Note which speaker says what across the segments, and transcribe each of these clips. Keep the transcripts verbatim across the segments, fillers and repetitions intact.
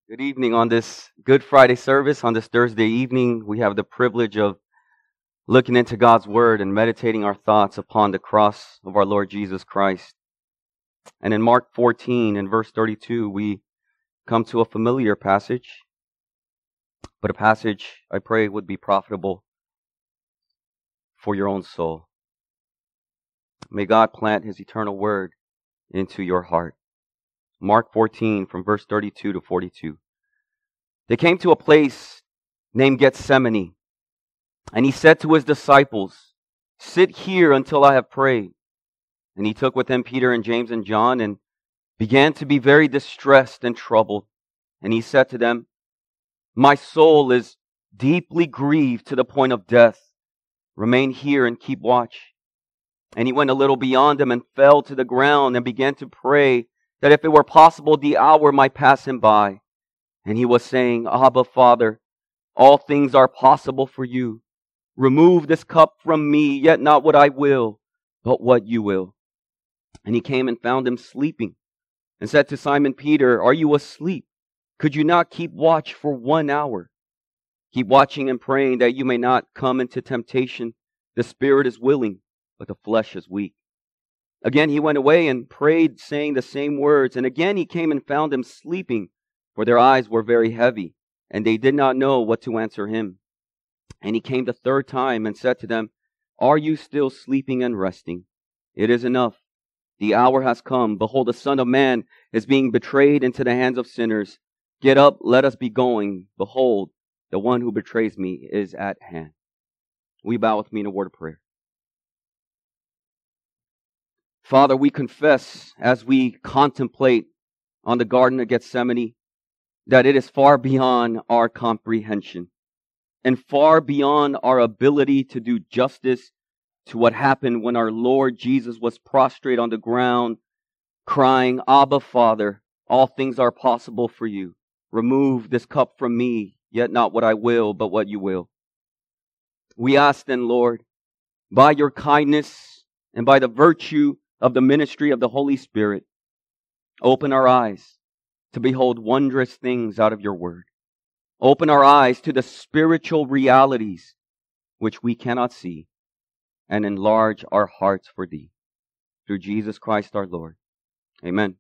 Speaker 1: Good evening. On this Good Friday service, on this Thursday evening, we have the privilege of looking into God's Word and meditating our thoughts upon the cross of our Lord Jesus Christ. And in Mark fourteen, in verse thirty-two, we come to a familiar passage, but a passage I pray would be profitable for your own soul. May God plant His eternal Word into your heart. Mark fourteen, from verse thirty-two to forty-two. They came to a place named Gethsemane, and He said to His disciples, "Sit here until I have prayed." And He took with Him Peter and James and John and began to be very distressed and troubled. And He said to them, "My soul is deeply grieved to the point of death. Remain here and keep watch." And He went a little beyond them and fell to the ground and began to pray that if it were possible, the hour might pass Him by. And He was saying, "Abba, Father, all things are possible for You. Remove this cup from me, yet not what I will, but what You will." And He came and found him sleeping, and said to Simon Peter, "Are you asleep? Could you not keep watch for one hour? Keep watching and praying that you may not come into temptation. The spirit is willing, but the flesh is weak." Again He went away and prayed, saying the same words. And again He came and found them sleeping, for their eyes were very heavy, and they did not know what to answer Him. And He came the third time and said to them, "Are you still sleeping and resting? It is enough. The hour has come. Behold, the Son of Man is being betrayed into the hands of sinners. Get up, let us be going. Behold, the one who betrays me is at hand." We bow with me in a word of prayer. Father, we confess as we contemplate on the Garden of Gethsemane that it is far beyond our comprehension and far beyond our ability to do justice to what happened when our Lord Jesus was prostrate on the ground, crying, "Abba, Father, all things are possible for You. Remove this cup from me, yet not what I will, but what You will." We ask then, Lord, by Your kindness and by the virtue of the ministry of the Holy Spirit, open our eyes to behold wondrous things out of Your Word. Open our eyes to the spiritual realities which we cannot see, and enlarge our hearts for Thee. Through Jesus Christ our Lord. Amen.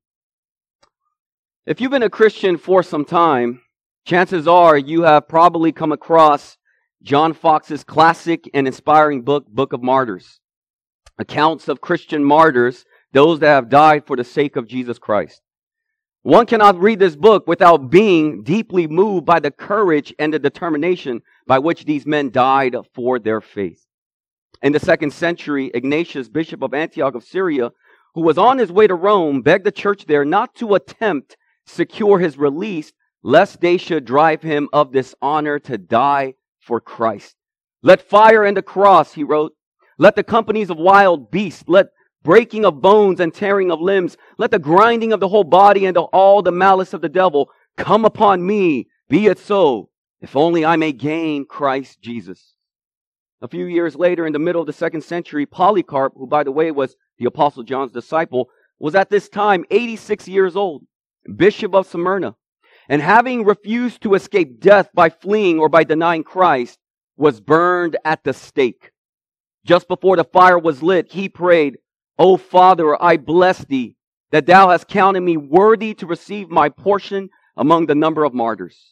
Speaker 1: If you've been a Christian for some time, chances are you have probably come across John Fox's classic and inspiring book, Book of Martyrs. Accounts of Christian martyrs, those that have died for the sake of Jesus Christ. One cannot read this book without being deeply moved by the courage and the determination by which these men died for their faith. In the second century, Ignatius, Bishop of Antioch of Syria, who was on his way to Rome, begged the church there not to attempt secure his release, lest they should drive him of dishonor to die for Christ. "Let fire and the cross," he wrote. "Let the companies of wild beasts, let breaking of bones and tearing of limbs, let the grinding of the whole body and all the malice of the devil come upon me. Be it so, if only I may gain Christ Jesus." A few years later, in the middle of the second century, Polycarp, who by the way was the Apostle John's disciple, was at this time eighty-six years old, Bishop of Smyrna, and having refused to escape death by fleeing or by denying Christ, was burned at the stake. Just before the fire was lit, he prayed, "O Father, I bless Thee, that Thou hast counted me worthy to receive my portion among the number of martyrs."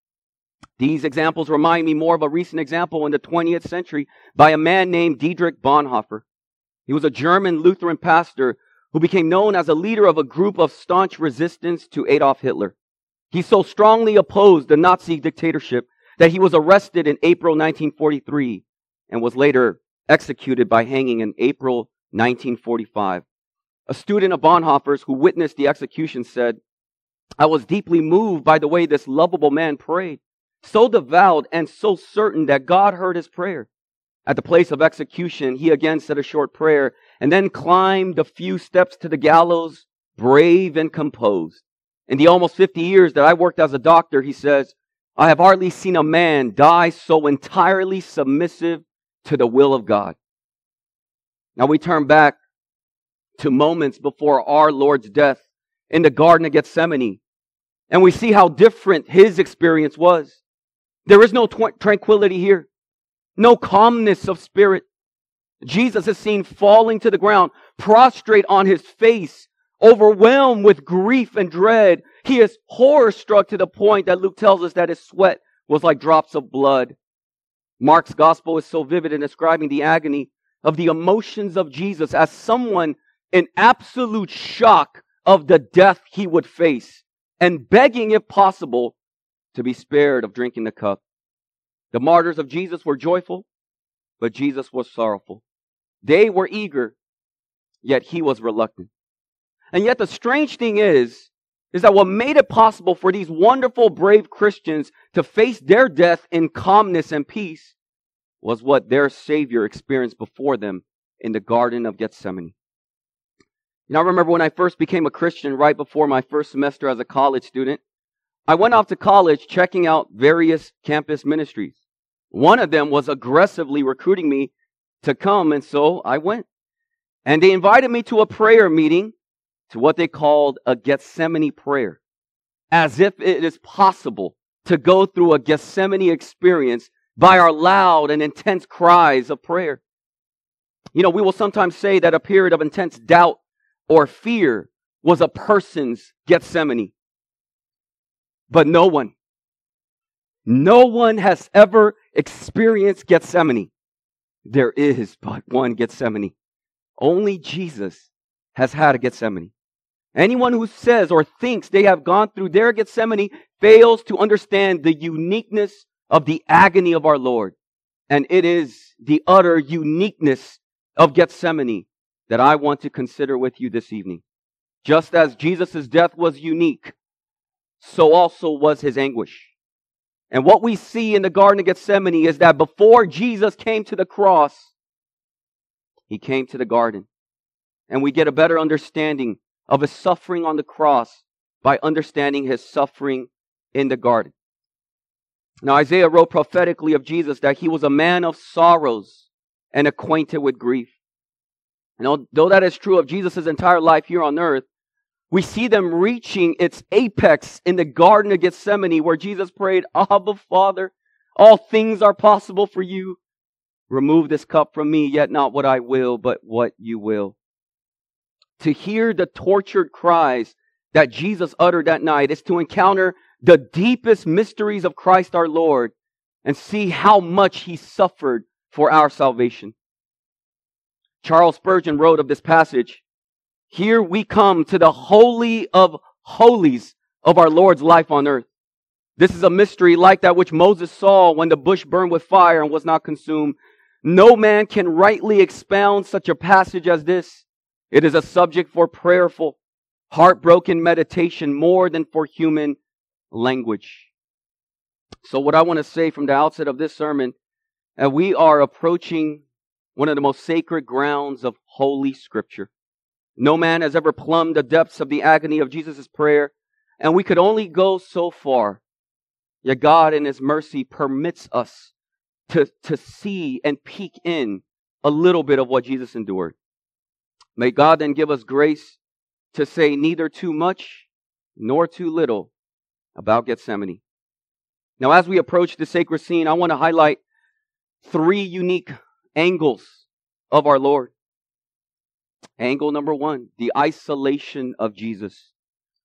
Speaker 1: These examples remind me more of a recent example in the twentieth century by a man named Dietrich Bonhoeffer. He was a German Lutheran pastor who became known as a leader of a group of staunch resistance to Adolf Hitler. He so strongly opposed the Nazi dictatorship that he was arrested in April nineteen forty-three and was later executed by hanging in April nineteen forty-five. A student of Bonhoeffer's who witnessed the execution said, "I was deeply moved by the way this lovable man prayed, so devout and so certain that God heard his prayer. At the place of execution, he again said a short prayer and then climbed a few steps to the gallows, brave and composed. In the almost fifty years that I worked as a doctor," he says, "I have hardly seen a man die so entirely submissive to the will of God." Now we turn back to moments before our Lord's death in the Garden of Gethsemane. And we see how different his experience was. There is no tw- tranquility here. No calmness of spirit. Jesus is seen falling to the ground, prostrate on his face, overwhelmed with grief and dread. He is horror-struck to the point that Luke tells us that his sweat was like drops of blood. Mark's gospel is so vivid in describing the agony of the emotions of Jesus as someone in absolute shock of the death he would face, and begging, if possible, to be spared of drinking the cup. The martyrs of Jesus were joyful, but Jesus was sorrowful. They were eager, yet he was reluctant. And yet the strange thing is, is that what made it possible for these wonderful, brave Christians to face their death in calmness and peace was what their Savior experienced before them in the Garden of Gethsemane. You know, I remember when I first became a Christian, right before my first semester as a college student, I went off to college checking out various campus ministries. One of them was aggressively recruiting me to come, and so I went. And they invited me to a prayer meeting, to what they called a Gethsemane prayer, as if it is possible to go through a Gethsemane experience by our loud and intense cries of prayer. You know, we will sometimes say that a period of intense doubt or fear was a person's Gethsemane. But no one, no one has ever experienced Gethsemane. There is but one Gethsemane. Only Jesus has had a Gethsemane. Anyone who says or thinks they have gone through their Gethsemane fails to understand the uniqueness of the agony of our Lord. And it is the utter uniqueness of Gethsemane that I want to consider with you this evening. Just as Jesus' death was unique, so also was his anguish. And what we see in the Garden of Gethsemane is that before Jesus came to the cross, he came to the garden. And we get a better understanding of his suffering on the cross by understanding his suffering in the garden. Now, Isaiah wrote prophetically of Jesus that he was a man of sorrows and acquainted with grief. And though that is true of Jesus' entire life here on earth, we see them reaching its apex in the Garden of Gethsemane, where Jesus prayed, Abba, Father, all things are possible for you. Remove this cup from me, yet not what I will, but what you will. To hear the tortured cries that Jesus uttered that night is to encounter the deepest mysteries of Christ our Lord and see how much he suffered for our salvation. Charles Spurgeon wrote of this passage, here we come to the holy of holies of our Lord's life on earth. This is a mystery like that which Moses saw when the bush burned with fire and was not consumed. No man can rightly expound such a passage as this. It is a subject for prayerful, heartbroken meditation more than for human language. So what I want to say from the outset of this sermon, that we are approaching one of the most sacred grounds of Holy Scripture. No man has ever plumbed the depths of the agony of Jesus' prayer, and we could only go so far. Yet God in his mercy permits us to, to see and peek in a little bit of what Jesus endured. May God then give us grace to say neither too much nor too little about Gethsemane. Now, as we approach the sacred scene, I want to highlight three unique angles of our Lord. Angle number one, the isolation of Jesus.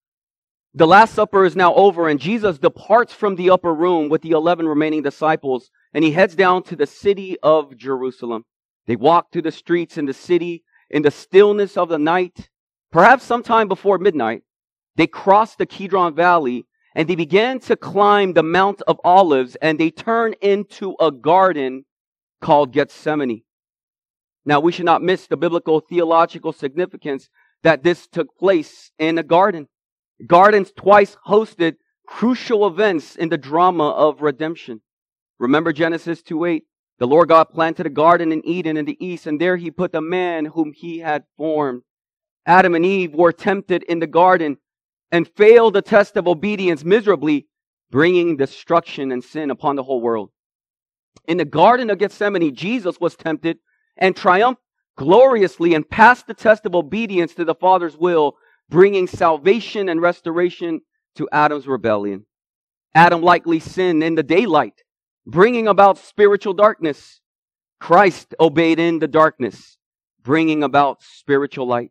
Speaker 1: The Last Supper is now over, and Jesus departs from the upper room with the eleven remaining disciples, and he heads down to the city of Jerusalem. They walk through the streets in the city in the stillness of the night. Perhaps sometime before midnight, they cross the Kidron Valley, and they begin to climb the Mount of Olives, and they turn into a garden called Gethsemane. Now, we should not miss the biblical theological significance that this took place in a garden. Gardens twice hosted crucial events in the drama of redemption. Remember Genesis two eight. The Lord God planted a garden in Eden in the east, and there he put the man whom he had formed. Adam and Eve were tempted in the garden and failed the test of obedience miserably, bringing destruction and sin upon the whole world. In the Garden of Gethsemane, Jesus was tempted and triumphed gloriously and passed the test of obedience to the Father's will, bringing salvation and restoration to Adam's rebellion. Adam likely sinned in the daylight, bringing about spiritual darkness. Christ obeyed in the darkness, bringing about spiritual light.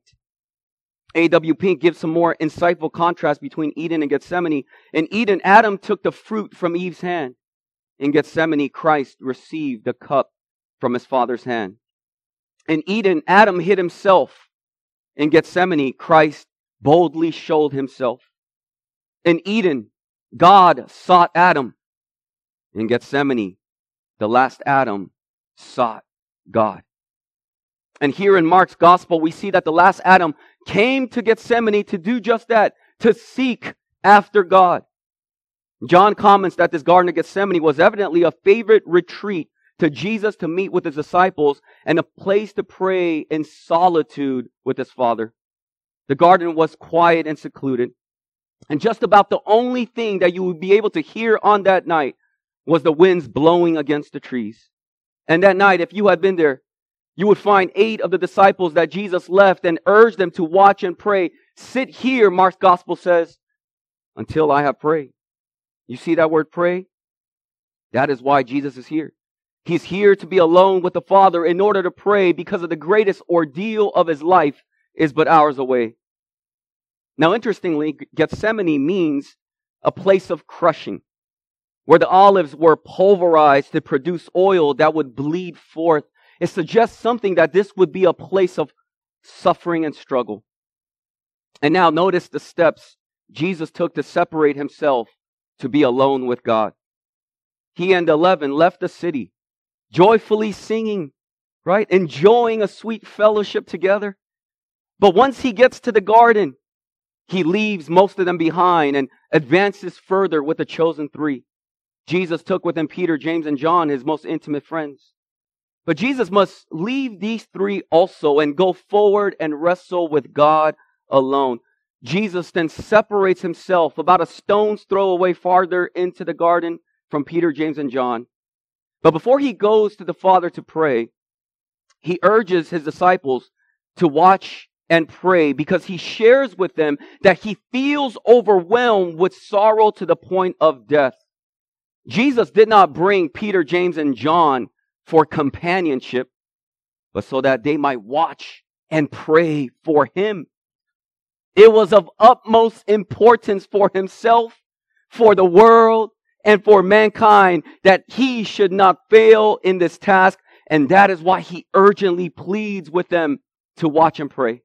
Speaker 1: A W Pink gives some more insightful contrast between Eden and Gethsemane. In Eden, Adam took the fruit from Eve's hand. In Gethsemane, Christ received the cup from his Father's hand. In Eden, Adam hid himself. In Gethsemane, Christ boldly showed himself. In Eden, God sought Adam. In Gethsemane, the last Adam sought God. And here in Mark's gospel, we see that the last Adam came to Gethsemane to do just that, to seek after God. John comments that this Garden of Gethsemane was evidently a favorite retreat to Jesus to meet with his disciples and a place to pray in solitude with his Father. The garden was quiet and secluded. And just about the only thing that you would be able to hear on that night was the winds blowing against the trees. And that night, if you had been there, you would find eight of the disciples that Jesus left and urged them to watch and pray. Sit here, Mark's gospel says, until I have prayed. You see that word pray? That is why Jesus is here. He's here to be alone with the Father in order to pray because of the greatest ordeal of his life is but hours away. Now, interestingly, Gethsemane means a place of crushing, where the olives were pulverized to produce oil that would bleed forth. It suggests something that this would be a place of suffering and struggle. And now notice the steps Jesus took to separate himself to be alone with God. He and eleven left the city, joyfully singing, right? Enjoying a sweet fellowship together. But once he gets to the garden, he leaves most of them behind and advances further with the chosen three. Jesus took with him Peter, James, and John, his most intimate friends. But Jesus must leave these three also and go forward and wrestle with God alone. Jesus then separates himself about a stone's throw away farther into the garden from Peter, James, and John. But before he goes to the Father to pray, he urges his disciples to watch and pray because he shares with them that he feels overwhelmed with sorrow to the point of death. Jesus did not bring Peter, James, and John for companionship, but so that they might watch and pray for him. It was of utmost importance for himself, for the world, and for mankind that he should not fail in this task, and that is why he urgently pleads with them to watch and pray.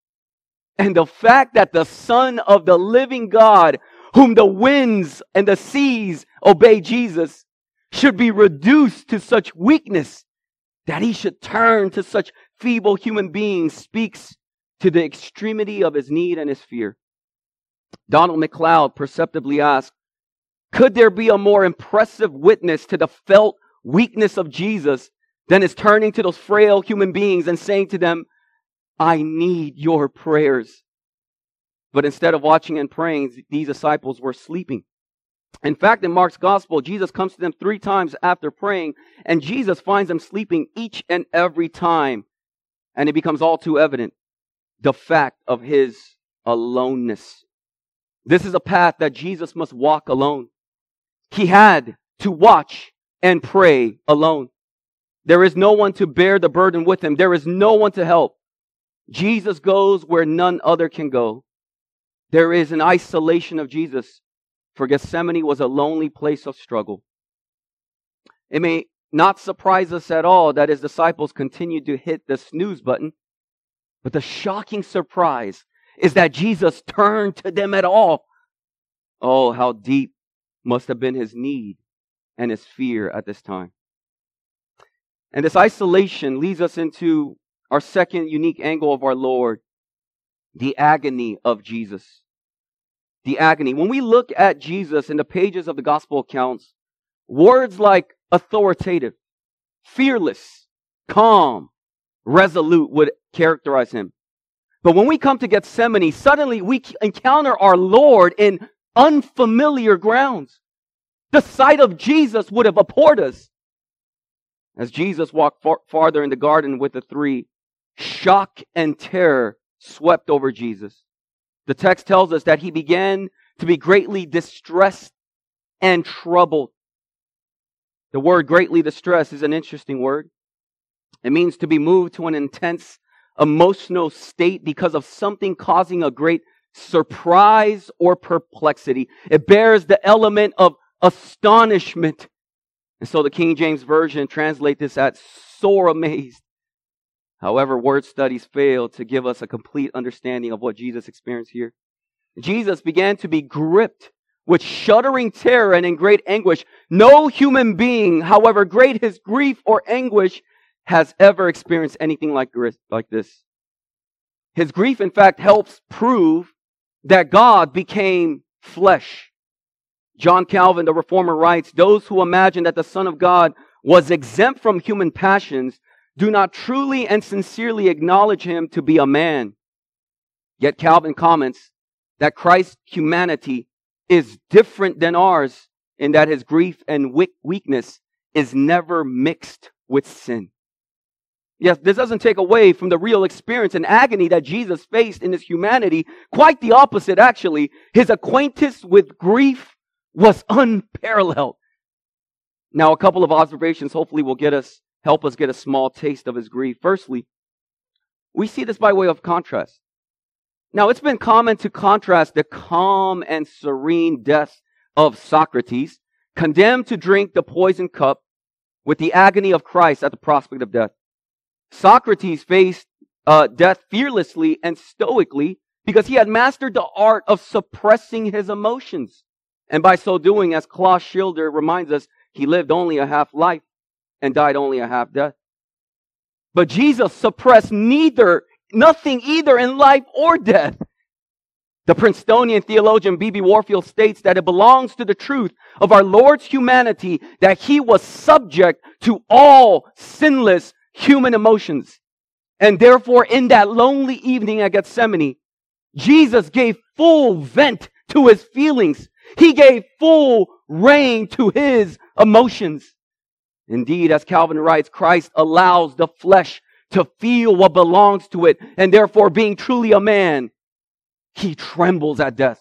Speaker 1: And the fact that the Son of the living God, whom the winds and the seas obey Jesus, should be reduced to such weakness that he should turn to such feeble human beings speaks to the extremity of his need and his fear. Donald MacLeod perceptibly asked, could there be a more impressive witness to the felt weakness of Jesus than his turning to those frail human beings and saying to them, I need your prayers. But instead of watching and praying, these disciples were sleeping. In fact, in Mark's gospel, Jesus comes to them three times after praying, and Jesus finds them sleeping each and every time. And it becomes all too evident the fact of his aloneness. This is a path that Jesus must walk alone. He had to watch and pray alone. There is no one to bear the burden with him. There is no one to help. Jesus goes where none other can go. There is an isolation of Jesus, for Gethsemane was a lonely place of struggle. It may not surprise us at all that his disciples continued to hit the snooze button, but the shocking surprise is that Jesus turned to them at all. Oh, how deep must have been his need and his fear at this time. And this isolation leads us into our second unique angle of our Lord, the agony of Jesus. The agony. When we look at Jesus in the pages of the gospel accounts, words like authoritative, fearless, calm, resolute would characterize him. But when we come to Gethsemane, suddenly we encounter our Lord in unfamiliar grounds. The sight of Jesus would have abhorred us. As Jesus walked far- farther in the garden with the three, shock and terror swept over Jesus. The text tells us that he began to be greatly distressed and troubled. The word greatly distressed is an interesting word. It means to be moved to an intense emotional state because of something causing a great surprise or perplexity. It bears the element of astonishment. And so the King James Version translates this as sore amazed. However, word studies fail to give us a complete understanding of what Jesus experienced here. Jesus began to be gripped with shuddering terror and in great anguish. No human being, however great his grief or anguish, has ever experienced anything like this. His grief, in fact, helps prove that God became flesh. John Calvin, the reformer, writes, "Those who imagine that the Son of God was exempt from human passions do not truly and sincerely acknowledge him to be a man." Yet Calvin comments that Christ's humanity is different than ours in that his grief and weakness is never mixed with sin. Yes, this doesn't take away from the real experience and agony that Jesus faced in his humanity. Quite the opposite, actually. His acquaintance with grief was unparalleled. Now, a couple of observations hopefully will get us, help us get a small taste of his grief. Firstly, we see this by way of contrast. Now, it's been common to contrast the calm and serene death of Socrates, condemned to drink the poisoned cup, with the agony of Christ at the prospect of death. Socrates faced uh, death fearlessly and stoically because he had mastered the art of suppressing his emotions. And by so doing, as Klaus Schilder reminds us, he lived only a half life and died only a half death. But Jesus suppressed neither Nothing either in life or death. The Princetonian theologian B B Warfield states that it belongs to the truth of our Lord's humanity that he was subject to all sinless human emotions. And therefore, in that lonely evening at Gethsemane, Jesus gave full vent to his feelings. He gave full rein to his emotions. Indeed, as Calvin writes, Christ allows the flesh to feel what belongs to it, and therefore, being truly a man, he trembles at death.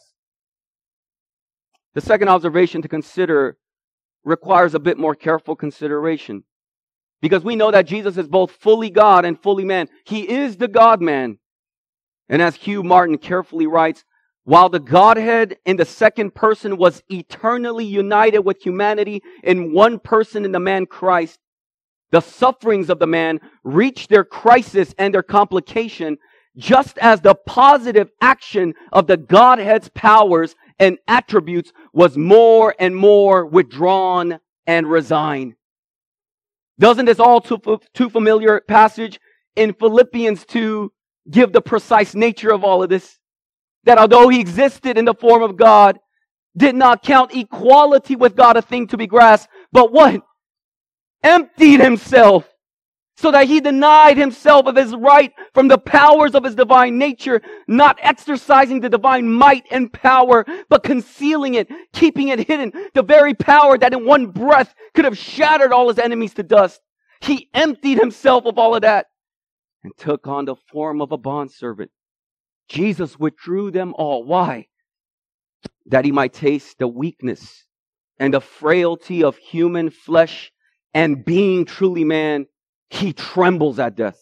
Speaker 1: The second observation to consider requires a bit more careful consideration, because we know that Jesus is both fully God and fully man. He is the God-man. And as Hugh Martin carefully writes, while the Godhead in the second person was eternally united with humanity in one person in the man Christ, the sufferings of the man reached their crisis and their complication just as the positive action of the Godhead's powers and attributes was more and more withdrawn and resigned. Doesn't this all too, too familiar passage in Philippians two give the precise nature of all of this? That although he existed in the form of God, did not count equality with God a thing to be grasped, but what? Emptied himself, so that he denied himself of his right from the powers of his divine nature, not exercising the divine might and power, but concealing it, keeping it hidden, the very power that in one breath could have shattered all his enemies to dust. He emptied himself of all of that and took on the form of a bondservant. Jesus withdrew them all. Why? That he might taste the weakness and the frailty of human flesh, and being truly man, he trembles at death.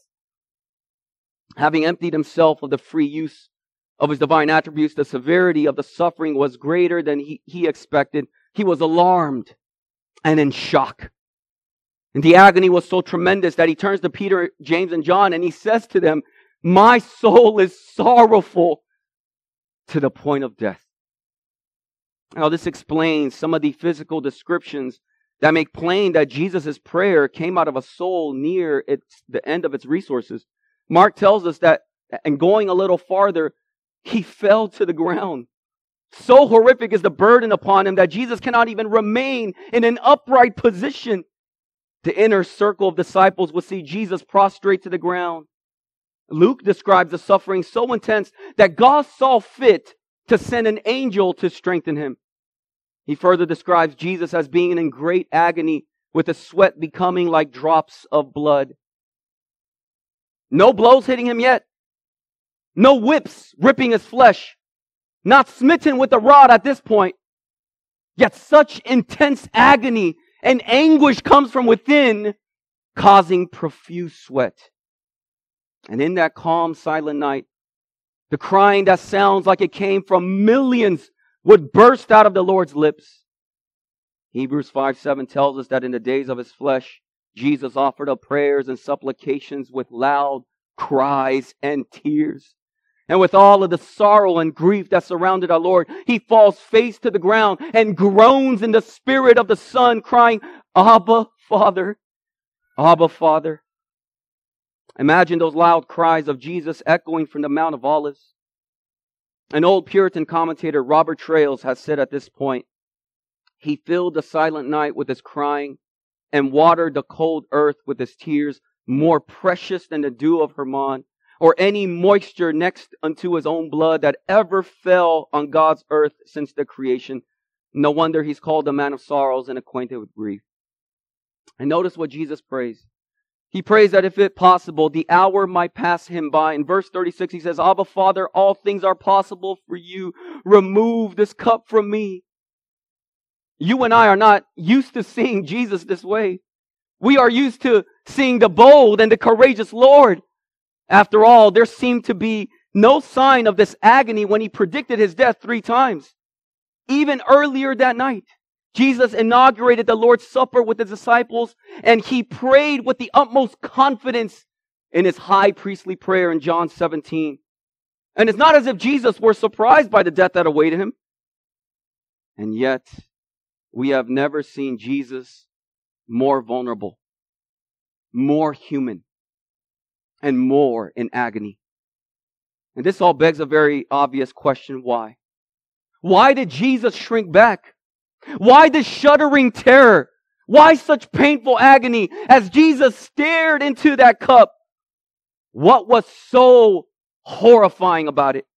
Speaker 1: Having emptied himself of the free use of his divine attributes, the severity of the suffering was greater than he, he expected. He was alarmed and in shock. And the agony was so tremendous that he turns to Peter, James, and John, and he says to them, "My soul is sorrowful to the point of death." Now, this explains some of the physical descriptions that make plain that Jesus' prayer came out of a soul near its, the end of its resources. Mark tells us that, and going a little farther, he fell to the ground. So horrific is the burden upon him that Jesus cannot even remain in an upright position. The inner circle of disciples will see Jesus prostrate to the ground. Luke describes the suffering so intense that God saw fit to send an angel to strengthen him. He further describes Jesus as being in great agony, with the sweat becoming like drops of blood. No blows hitting him yet. No whips ripping his flesh. not smitten with the rod at this point. Yet such intense agony and anguish comes from within, causing profuse sweat. And in that calm, silent night, the crying that sounds like it came from millions would burst out of the Lord's lips. Hebrews five seven tells us that in the days of his flesh, Jesus offered up prayers and supplications with loud cries and tears. And with all of the sorrow and grief that surrounded our Lord, he falls face to the ground and groans in the spirit of the Son, crying, Abba, Father, Abba, Father. Imagine those loud cries of Jesus echoing from the Mount of Olives. An old Puritan commentator, Robert Trailes, has said at this point, he filled the silent night with his crying and watered the cold earth with his tears, more precious than the dew of Hermon, or any moisture next unto his own blood that ever fell on God's earth since the creation. No wonder he's called a man of sorrows and acquainted with grief. And notice what Jesus prays. He prays that if it possible, the hour might pass him by. In verse thirty-six, he says, Abba, Father, all things are possible for you. Remove this cup from me. You and I are not used to seeing Jesus this way. We are used to seeing the bold and the courageous Lord. After all, there seemed to be no sign of this agony when he predicted his death three times. Even earlier that night, Jesus inaugurated the Lord's Supper with his disciples, and he prayed with the utmost confidence in his high priestly prayer in John seventeen. And it's not as if Jesus were surprised by the death that awaited him. And yet, we have never seen Jesus more vulnerable, more human, and more in agony. And this all begs a very obvious question. Why? Why did Jesus shrink back? Why this shuddering terror? Why such painful agony as Jesus stared into that cup? What was so horrifying about it?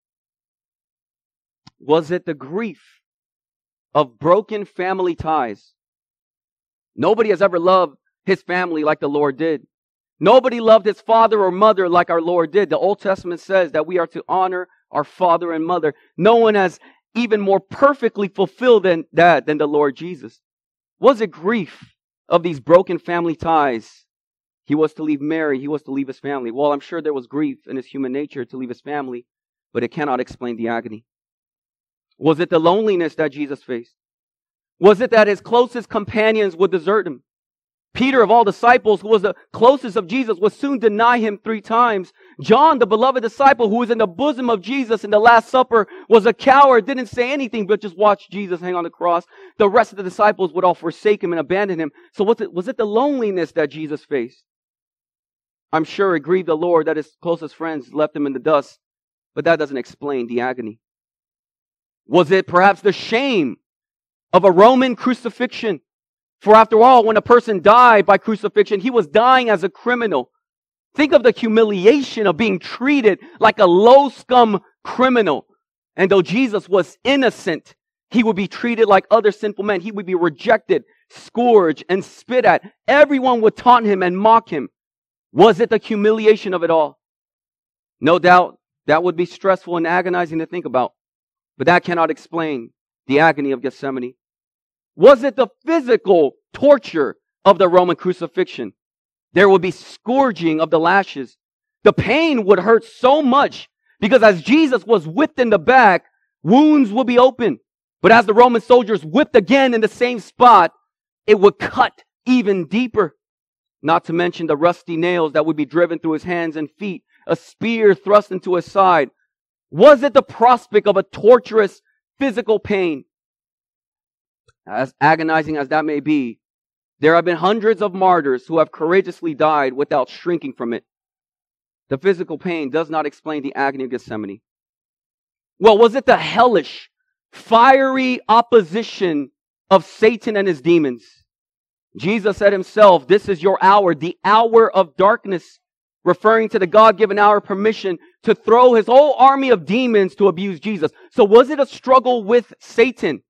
Speaker 1: Was it the grief of broken family ties? Nobody has ever loved his family like the Lord did. Nobody loved his father or mother like our Lord did. The Old Testament says that we are to honor our father and mother. No one has even more perfectly fulfilled than that than the Lord Jesus. Was it grief of these broken family ties? He was to leave Mary. He was to leave his family. Well, I'm sure there was grief in his human nature to leave his family, but it cannot explain the agony. Was it the loneliness that Jesus faced? Was it that his closest companions would desert him? Peter, of all disciples, who was the closest of Jesus, would soon deny him three times. John, the beloved disciple who was in the bosom of Jesus in the Last Supper, was a coward, didn't say anything, but just watched Jesus hang on the cross. The rest of the disciples would all forsake him and abandon him. So was it, was it the loneliness that Jesus faced? I'm sure it grieved the Lord that his closest friends left him in the dust, but that doesn't explain the agony. Was it perhaps the shame of a Roman crucifixion? For after all, when a person died by crucifixion, he was dying as a criminal. Think of the humiliation of being treated like a low scum criminal. And though Jesus was innocent, he would be treated like other sinful men. He would be rejected, scourged, and spit at. Everyone would taunt him and mock him. Was it the humiliation of it all? No doubt that would be stressful and agonizing to think about. But that cannot explain the agony of Gethsemane. Was it the physical torture of the Roman crucifixion? There would be scourging of the lashes. The pain would hurt so much because as Jesus was whipped in the back, wounds would be open. But as the Roman soldiers whipped again in the same spot, it would cut even deeper. Not to mention the rusty nails that would be driven through his hands and feet, a spear thrust into his side. Was it the prospect of a torturous physical pain? As agonizing as that may be, there have been hundreds of martyrs who have courageously died without shrinking from it. The physical pain does not explain the agony of Gethsemane. Well, was it the hellish, fiery opposition of Satan and his demons? Jesus said himself, this is your hour, the hour of darkness, referring to the God-given hour of permission to throw his whole army of demons to abuse Jesus. So was it a struggle with Satan?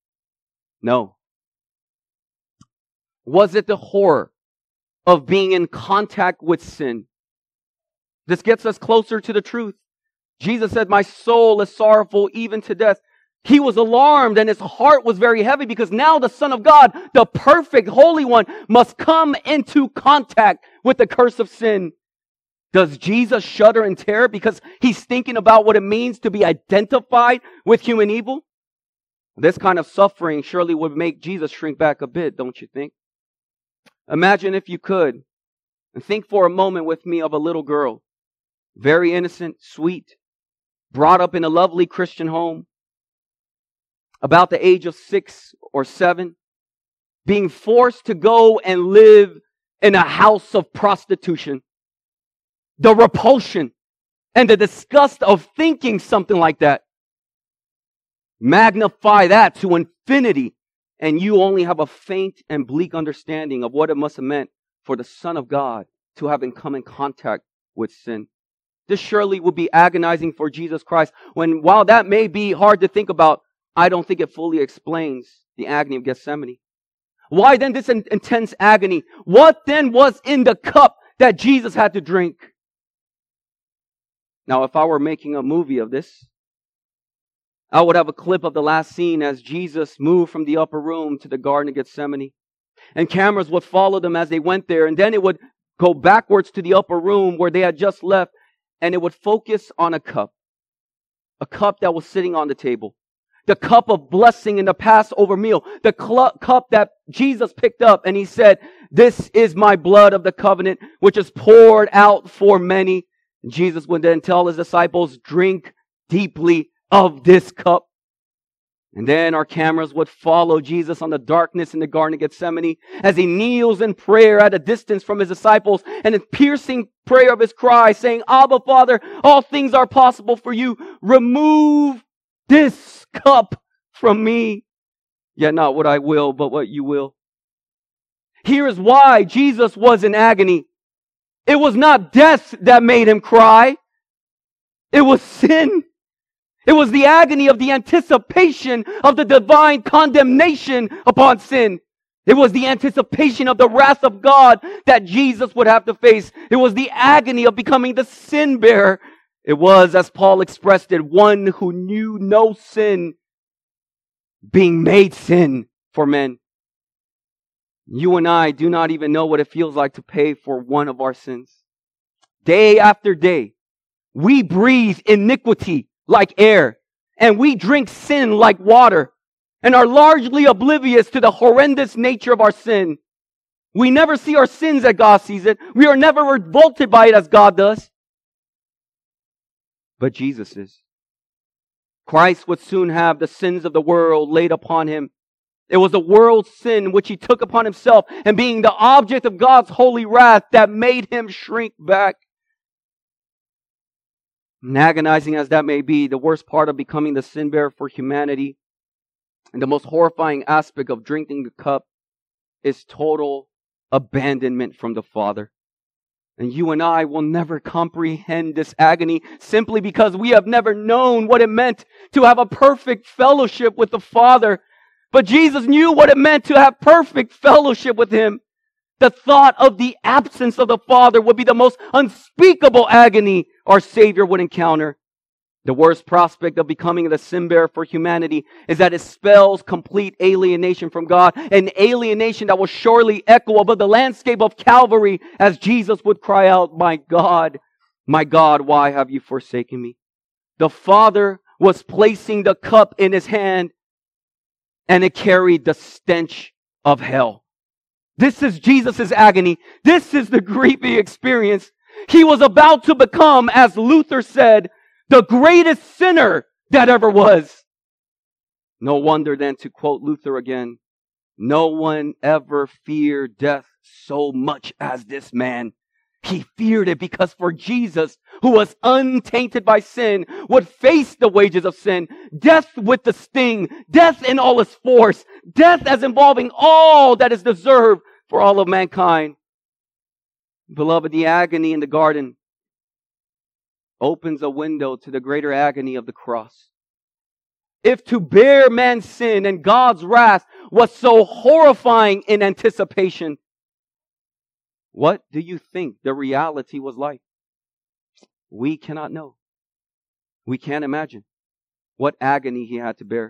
Speaker 1: No. Was it the horror of being in contact with sin? This gets us closer to the truth. Jesus said, my soul is sorrowful even to death. He was alarmed and his heart was very heavy because now the Son of God, the perfect Holy One, must come into contact with the curse of sin. Does Jesus shudder in terror because he's thinking about what it means to be identified with human evil? This kind of suffering surely would make Jesus shrink back a bit, don't you think? Imagine if you could, and think for a moment with me of a little girl, very innocent, sweet, brought up in a lovely Christian home, about the age of six or seven, being forced to go and live in a house of prostitution. The repulsion and the disgust of thinking something like that. Magnify that to infinity, and you only have a faint and bleak understanding of what it must have meant for the Son of God to have come in contact with sin. This surely would be agonizing for Jesus Christ, when while that may be hard to think about, I don't think it fully explains the agony of Gethsemane. Why then this in- intense agony? What then was in the cup that Jesus had to drink? Now, if I were making a movie of this, I would have a clip of the last scene as Jesus moved from the upper room to the Garden of Gethsemane. And cameras would follow them as they went there. And then it would go backwards to the upper room where they had just left. And it would focus on a cup. A cup that was sitting on the table. The cup of blessing in the Passover meal. The cl- cup that Jesus picked up and he said, this is my blood of the covenant, which is poured out for many. Jesus would then tell his disciples, drink deeply of this cup. And then our cameras would follow Jesus on the darkness in the Garden of Gethsemane as he kneels in prayer at a distance from his disciples and in piercing prayer of his cry saying, Abba, Father, all things are possible for you. Remove this cup from me. Yet not what I will, but what you will. Here is why Jesus was in agony. It was not death that made him cry. It was sin. It was the agony of the anticipation of the divine condemnation upon sin. It was the anticipation of the wrath of God that Jesus would have to face. It was the agony of becoming the sin bearer. It was, as Paul expressed it, one who knew no sin being made sin for men. You and I do not even know what it feels like to pay for one of our sins. Day after day, we breathe iniquity like air, and we drink sin like water, and are largely oblivious to the horrendous nature of our sin. We never see our sins as God sees it. We are never revolted by it as God does. But Jesus is. Christ would soon have the sins of the world laid upon him. It was the world's sin which he took upon himself, and being the object of God's holy wrath that made him shrink back. And agonizing as that may be, the worst part of becoming the sin bearer for humanity and the most horrifying aspect of drinking the cup is total abandonment from the Father. And you and I will never comprehend this agony simply because we have never known what it meant to have a perfect fellowship with the Father. But Jesus knew what it meant to have perfect fellowship with him. The thought of the absence of the Father would be the most unspeakable agony our Savior would encounter. The worst prospect of becoming the sin bearer for humanity is that it spells complete alienation from God, an alienation that will surely echo above the landscape of Calvary as Jesus would cry out, my God, my God, why have you forsaken me? The Father was placing the cup in his hand, and it carried the stench of hell. This is Jesus' agony. This is the grief he experienced. He was about to become, as Luther said, the greatest sinner that ever was. No wonder then, to quote Luther again, no one ever feared death so much as this man. He feared it because for Jesus, who was untainted by sin, would face the wages of sin, death with the sting, death in all its force, death as involving all that is deserved for all of mankind. Beloved, the agony in the garden opens a window to the greater agony of the cross. If to bear man's sin and God's wrath was so horrifying in anticipation, what do you think the reality was like? We cannot know. We can't imagine what agony he had to bear.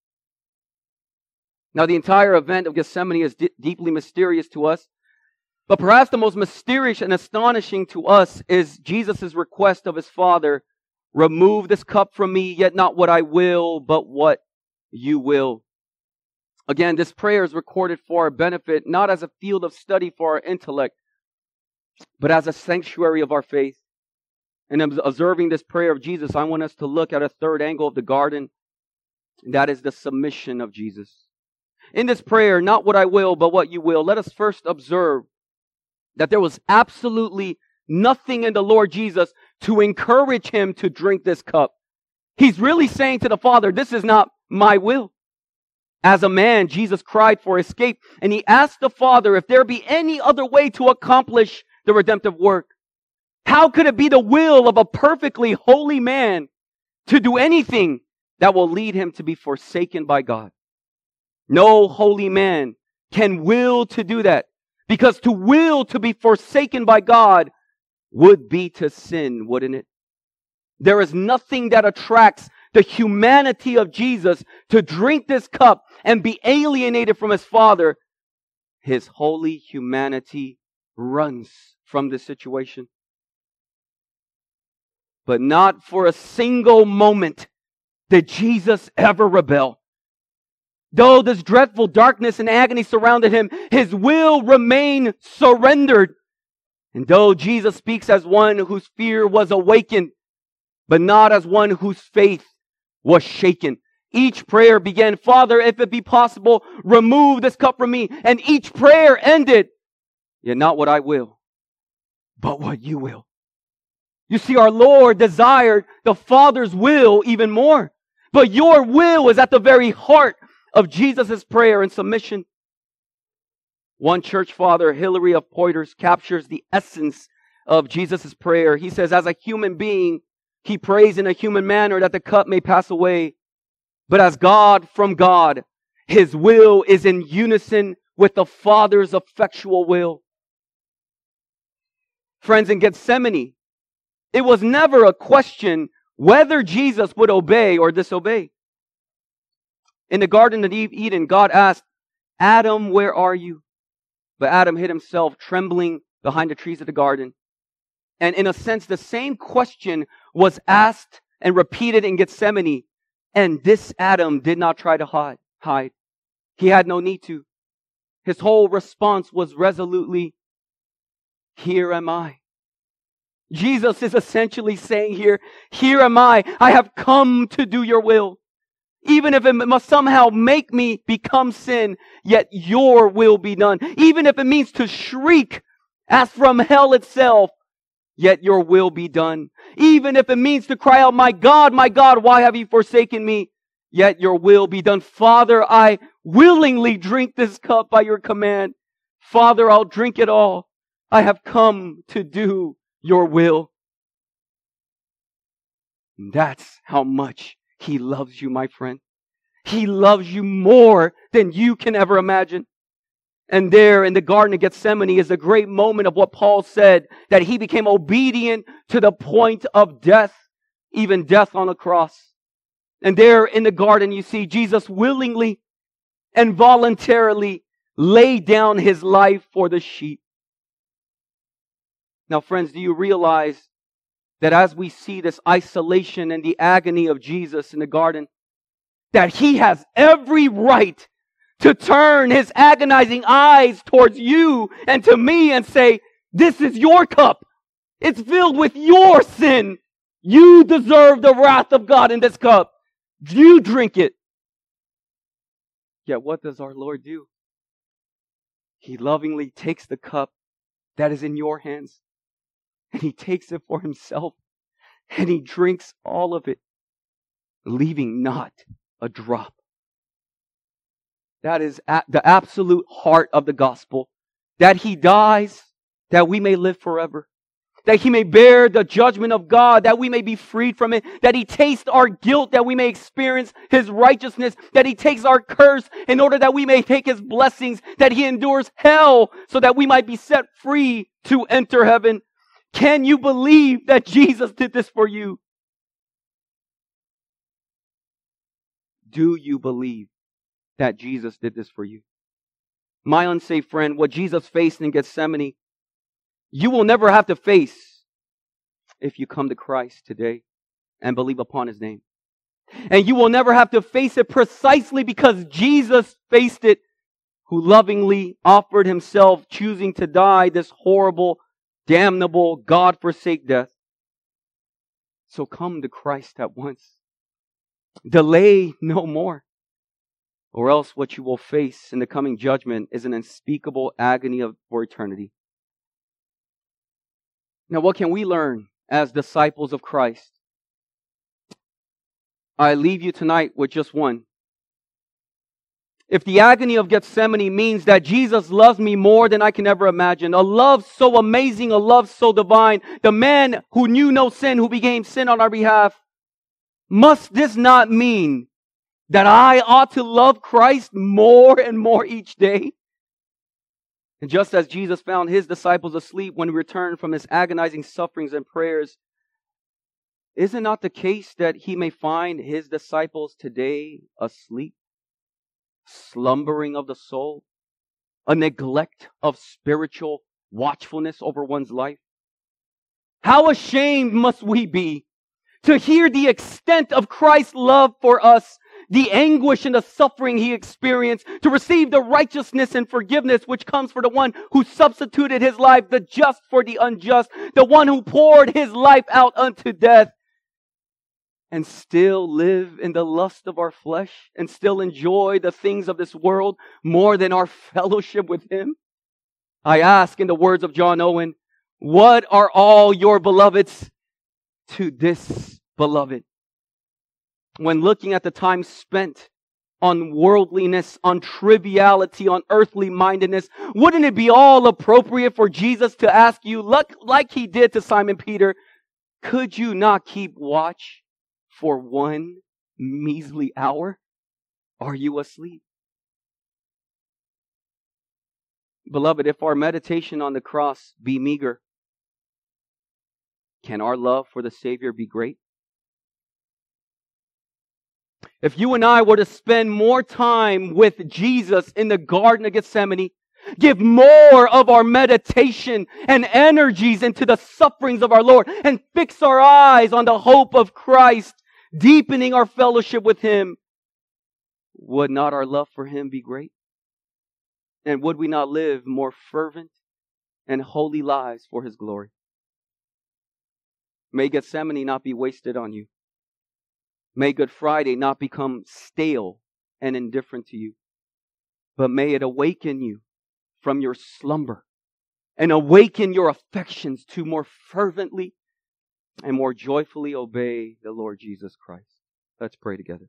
Speaker 1: Now, the entire event of Gethsemane is d- deeply mysterious to us. But perhaps the most mysterious and astonishing to us is Jesus' request of his Father, remove this cup from me, yet not what I will, but what you will. Again, this prayer is recorded for our benefit, not as a field of study for our intellect, but as a sanctuary of our faith. And in observing this prayer of Jesus, I want us to look at a third angle of the garden. And that is the submission of Jesus. In this prayer, not what I will, but what you will, let us first observe that there was absolutely nothing in the Lord Jesus to encourage him to drink this cup. He's really saying to the Father, this is not my will. As a man, Jesus cried for escape, and he asked the Father if there be any other way to accomplish the redemptive work. How could it be the will of a perfectly holy man to do anything that will lead him to be forsaken by God? No holy man can will to do that, because to will to be forsaken by God would be to sin, wouldn't it? There is nothing that attracts the humanity of Jesus to drink this cup and be alienated from his Father. His holy humanity runs from this situation. But not for a single moment did Jesus ever rebel. Though this dreadful darkness and agony surrounded him, his will remained surrendered. And though Jesus speaks as one whose fear was awakened, but not as one whose faith was shaken. Each prayer began, Father, if it be possible, remove this cup from me. And each prayer ended, yet not what I will, but what you will. You see, our Lord desired the Father's will even more. But your will is at the very heart of Jesus' prayer and submission. One church father, Hilary of Poitiers, captures the essence of Jesus' prayer. He says, as a human being, he prays in a human manner that the cup may pass away. But as God from God, his will is in unison with the Father's effectual will. Friends, in Gethsemane, it was never a question whether Jesus would obey or disobey. In the Garden of Eden, God asked, Adam, where are you? But Adam hid himself, trembling behind the trees of the garden. And in a sense, the same question was asked and repeated in Gethsemane. And this Adam did not try to hide. hide. He had no need to. His whole response was resolutely, here am I. Jesus is essentially saying here, here am I. I have come to do your will. Even if it must somehow make me become sin, yet your will be done. Even if it means to shriek as from hell itself, yet your will be done. Even if it means to cry out, my God, my God, why have you forsaken me? Yet your will be done. Father, I willingly drink this cup by your command. Father, I'll drink it all. I have come to do your will. And that's how much He loves you, my friend. He loves you more than you can ever imagine. And there in the Garden of Gethsemane is a great moment of what Paul said, that he became obedient to the point of death, even death on a cross. And there in the garden you see Jesus willingly and voluntarily lay down his life for the sheep. Now, friends, do you realize that as we see this isolation and the agony of Jesus in the garden, that he has every right to turn his agonizing eyes towards you and to me and say, this is your cup. It's filled with your sin. You deserve the wrath of God in this cup. You drink it. Yet what does our Lord do? He lovingly takes the cup that is in your hands and he takes it for himself and he drinks all of it, leaving not a drop. That is at the absolute heart of the gospel. That he dies, that we may live forever. That he may bear the judgment of God, that we may be freed from it. That he tastes our guilt, that we may experience his righteousness. That he takes our curse in order that we may take his blessings. That he endures hell so that we might be set free to enter heaven. Can you believe that Jesus did this for you? Do you believe that Jesus did this for you? My unsaved friend, what Jesus faced in Gethsemane, you will never have to face if you come to Christ today and believe upon His name. And you will never have to face it precisely because Jesus faced it, who lovingly offered Himself, choosing to die this horrible, damnable, God-forsaken death. So come to Christ at once. Delay no more. Or else what you will face in the coming judgment is an unspeakable agony of, for eternity. Now, what can we learn as disciples of Christ? I leave you tonight with just one. If the agony of Gethsemane means that Jesus loves me more than I can ever imagine, a love so amazing, a love so divine, the man who knew no sin, who became sin on our behalf, must this not mean that I ought to love Christ more and more each day? And just as Jesus found His disciples asleep when He returned from His agonizing sufferings and prayers, is it not the case that He may find His disciples today asleep, slumbering of the soul, a neglect of spiritual watchfulness over one's life? How ashamed must we be to hear the extent of Christ's love for us, the anguish and the suffering He experienced, to receive the righteousness and forgiveness which comes for the one who substituted His life, the just for the unjust, the one who poured His life out unto death, and still live in the lust of our flesh, and still enjoy the things of this world more than our fellowship with Him? I ask, in the words of John Owen, what are all your beloveds to this beloved? When looking at the time spent on worldliness, on triviality, on earthly mindedness, wouldn't it be all appropriate for Jesus to ask you, like He did to Simon Peter, could you not keep watch for one measly hour? Are you asleep? Beloved, if our meditation on the cross be meager, can our love for the Savior be great? If you and I were to spend more time with Jesus in the Garden of Gethsemane, give more of our meditation and energies into the sufferings of our Lord, and fix our eyes on the hope of Christ, deepening our fellowship with Him, would not our love for Him be great? And would we not live more fervent and holy lives for His glory? May Gethsemane not be wasted on you. May Good Friday not become stale and indifferent to you, but may it awaken you from your slumber and awaken your affections to more fervently and more joyfully obey the Lord Jesus Christ. Let's pray together.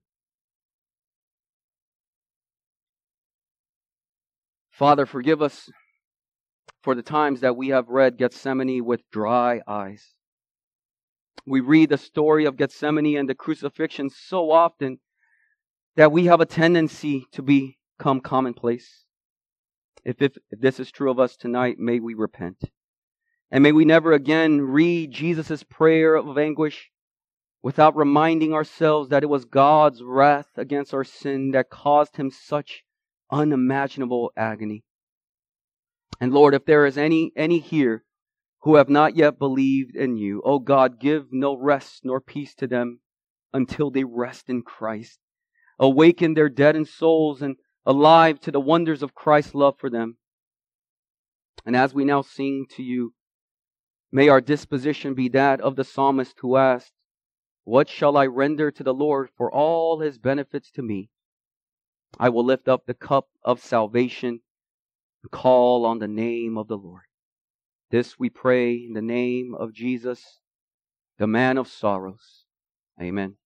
Speaker 1: Father, forgive us for the times that we have read Gethsemane with dry eyes. We read the story of Gethsemane and the crucifixion so often that we have a tendency to become commonplace. If, if, if this is true of us tonight, may we repent. And may we never again read Jesus' prayer of anguish without reminding ourselves that it was God's wrath against our sin that caused Him such unimaginable agony. And Lord, if there is any, any here who have not yet believed in You, O God, give no rest nor peace to them until they rest in Christ. Awaken their deadened souls and alive to the wonders of Christ's love for them. And as we now sing to You, may our disposition be that of the psalmist who asked, what shall I render to the Lord for all His benefits to me? I will lift up the cup of salvation and call on the name of the Lord. This we pray in the name of Jesus, the man of sorrows. Amen.